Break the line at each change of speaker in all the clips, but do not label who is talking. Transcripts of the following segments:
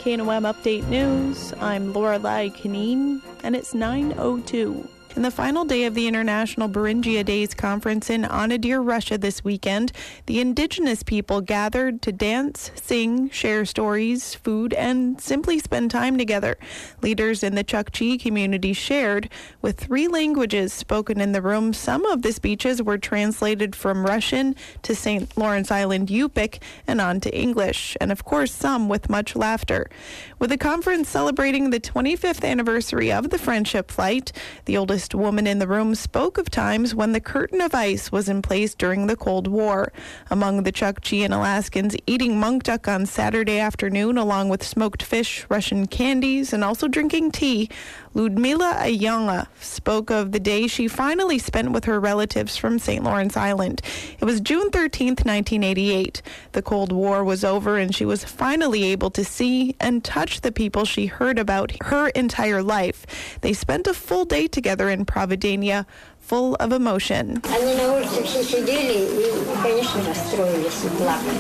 KNOM Update News. I'm Lorelei Kineen, and it's 9:02. In the final day of the International Beringia Days Conference in Anadyr, Russia this weekend, the indigenous people gathered to dance, sing, share stories, food, and simply spend time together. Leaders in the Chukchi community shared. With 3 languages spoken in the room, some of the speeches were translated from Russian to St. Lawrence Island Yupik and on to English, and of course some with much laughter. With the conference celebrating the 25th anniversary of the Friendship Flight, the oldest woman in the room spoke of times when the curtain of ice was in place during the Cold War. Among the Chukchi and Alaskans eating monk duck on Saturday afternoon along with smoked fish, Russian candies, and also drinking tea, Ludmila Ayanga spoke of the day she finally spent with her relatives from St. Lawrence Island. It was June 13th, 1988. The Cold War was over and she was finally able to see and touch the people she heard about her entire life. They spent a full day together in Providenia, full of emotion.
Они на улице все сидели и, конечно, расстроились и плакали.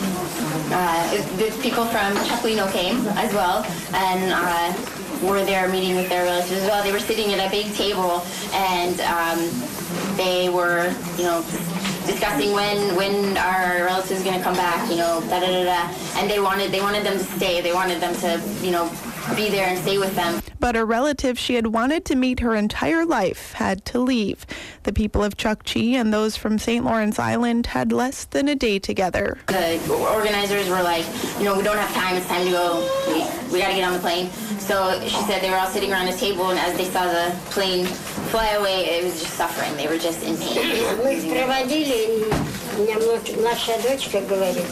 The people from Chaplino came as well and were there meeting with their relatives as well. They were sitting at a big table and they were, discussing when our relatives are going to come back, and they wanted them to stay. They wanted them to, be there and stay with them.
But a relative she had wanted to meet her entire life had to leave. The people of Chukchi and those from St. Lawrence Island had less than a day together.
The organizers were like, we don't have time. It's time to go. We got to get on the plane. So she said they were all sitting around a table, and as they saw the plane fly away, it was just suffering. They were just in pain.
Мы их проводили, и у меня младшая дочка говорит,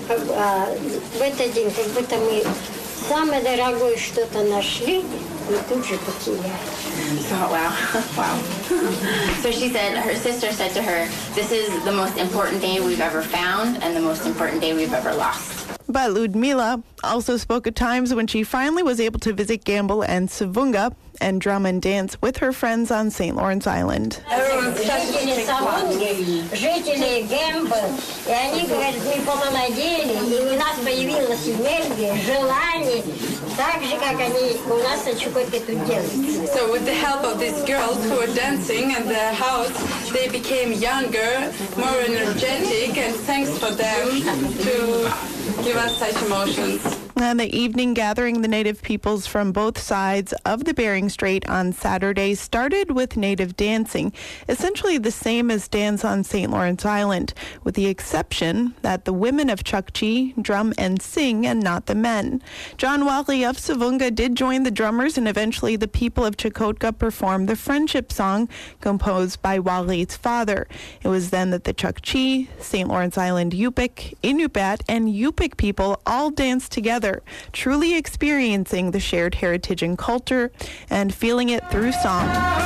в этот день как будто мы самое дорогое что-то нашли и тут же потеряли.
Oh, wow. So she said, her sister said to her, this is the most important day we've ever found and the most important day we've ever lost.
But Ludmila also spoke at times when she finally was able to visit Gambell and Savunga and drum and dance with her friends on St. Lawrence Island.
Жители Савунги, жители Гэмбл, и они, говорят, мы помолодели, и у нас появилась энергия, желание, так же, как они у нас на Чукотке тут делают.
So with the help of these girls who were dancing in the house, they became younger, more energetic, and thanks for them to give us such emotions.
And the evening gathering the Native peoples from both sides of the Bering Strait on Saturday started with Native dancing, essentially the same as dance on St. Lawrence Island, with the exception that the women of Chukchi drum and sing and not the men. John Wally of Savunga did join the drummers, and eventually the people of Chukotka performed the Friendship Song composed by Wally's father. It was then that the Chukchi, St. Lawrence Island Yupik, Inupiat, and Yupik people all danced together, truly experiencing the shared heritage and culture and feeling it through song.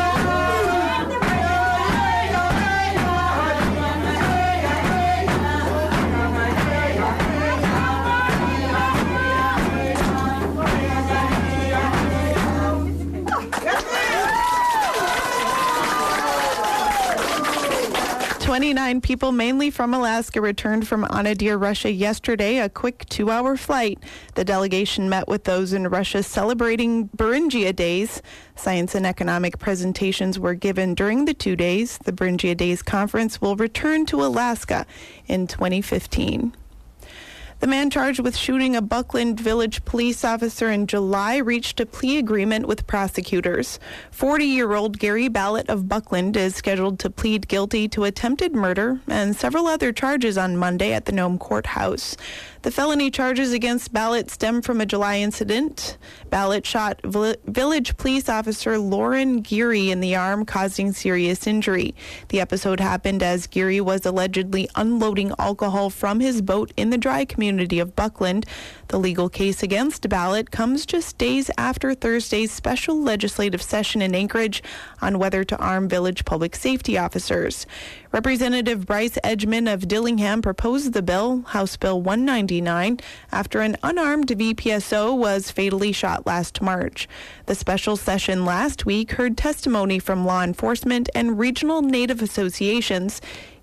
29 people, mainly from Alaska, returned from Anadyr, Russia yesterday, a quick 2-hour flight. The delegation met with those in Russia celebrating Beringia Days. Science and economic presentations were given during the 2 days. The Beringia Days conference will return to Alaska in 2015. The man charged with shooting a Buckland Village police officer in July reached a plea agreement with prosecutors. 40-year-old Gary Ballett of Buckland is scheduled to plead guilty to attempted murder and several other charges on Monday at the Nome Courthouse. The felony charges against Ballett stem from a July incident. Ballett shot village police officer Lauren Geary in the arm, causing serious injury. The episode happened as Geary was allegedly unloading alcohol from his boat in the dry community of Buckland. The legal case against Ballett comes just days after Thursday's special legislative session in Anchorage on whether to arm village public safety officers. Representative Bryce Edgman of Dillingham proposed the bill, House Bill 199, after an unarmed VPSO was fatally shot last March. The special session last week heard testimony from law enforcement and regional Native associations.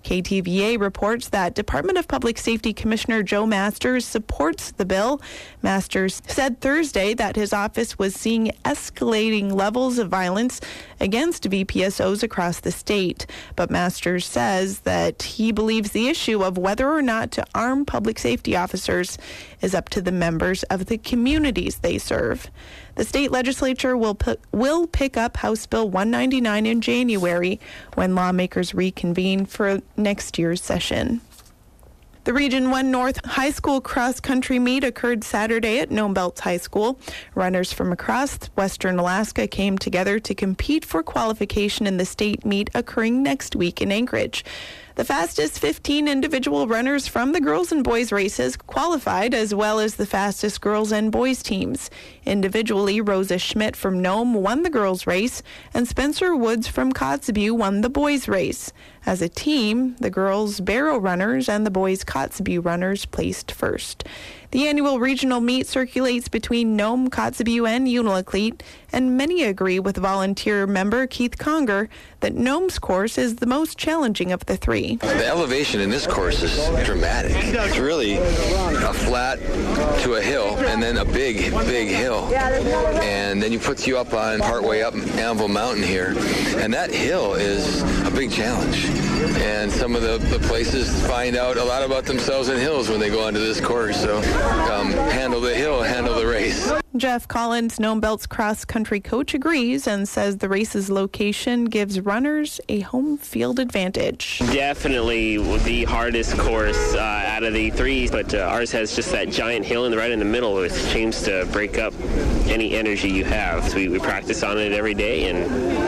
KTVA reports that Department of Public Safety Commissioner Joe Masters supports the bill. Masters said Thursday that his office was seeing escalating levels of violence against VPSOs across the state. But Masters says that he believes the issue of whether or not to arm public safety officers is up to the members of the communities they serve. The state legislature will pick up House Bill 199 in January when lawmakers reconvene for next year's session. The Region 1 North High School cross-country meet occurred Saturday at Nome Belts High School. Runners from across western Alaska came together to compete for qualification in the state meet occurring next week in Anchorage. The fastest 15 individual runners from the girls and boys races qualified, as well as the fastest girls and boys teams. Individually, Rosa Schmidt from Nome won the girls race, and Spencer Woods from Kotzebue won the boys race. As a team, the girls Barrow runners and the boys Kotzebue runners placed first. The annual regional meet circulates between Nome, Kotzebue, and Unalakleet, and many agree with volunteer member Keith Conger that Nome's course is the most challenging of the three.
The elevation in this course is dramatic. It's really a flat to a hill, and then a big hill. And then you put you up on partway up Anvil Mountain here, and that hill is a big challenge. And some of the places find out a lot about themselves in hills when they go onto this course. So handle the hill, handle the race.
Jeff Collins, Nome Belts cross-country coach, agrees and says the race's location gives runners a home field advantage.
Definitely the hardest course out of the three, but ours has just that giant hill right in the middle, which seems to break up any energy you have. So we practice on it every day, and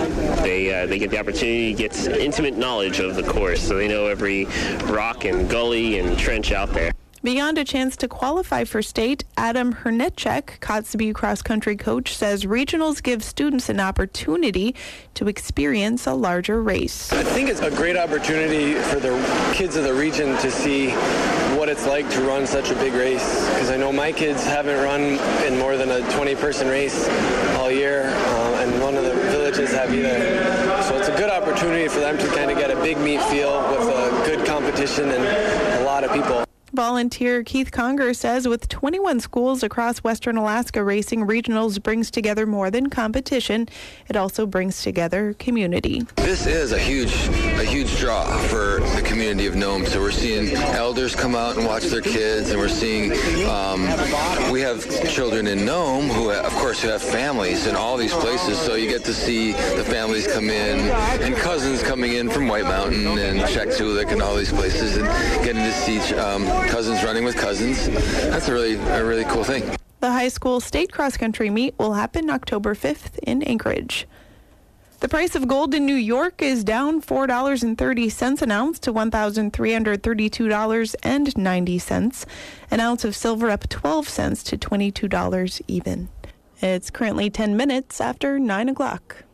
they get the opportunity to get intimate knowledge of the course, so they know every rock and gully and trench out there.
Beyond a chance to qualify for state, Adam Hernetchek, Kotzebue cross-country coach, says regionals give students an opportunity to experience a larger race.
I think it's a great opportunity for the kids of the region to see what it's like to run such a big race, because I know my kids haven't run in more than a 20-person race all year, and none of the villages have either. So it's a good opportunity for them to kind of get a big meet feel with a good competition and a lot of people.
Volunteer Keith Conger says with 21 schools across western Alaska, racing regionals brings together more than competition. It also brings together community.
This is a huge draw for the community of Nome. So we're seeing elders come out and watch their kids, and we're seeing we have children in Nome who have families in all these places. So you get to see the families come in, and cousins coming in from White Mountain and Chektulik and all these places, and getting to see cousins running with cousins. That's a really cool thing.
The high school state cross-country meet will happen October 5th in Anchorage. The price of gold in New York is down $4.30 an ounce to $1,332.90. An ounce of silver up 12 cents to $22 even. It's currently 10 minutes after 9 o'clock.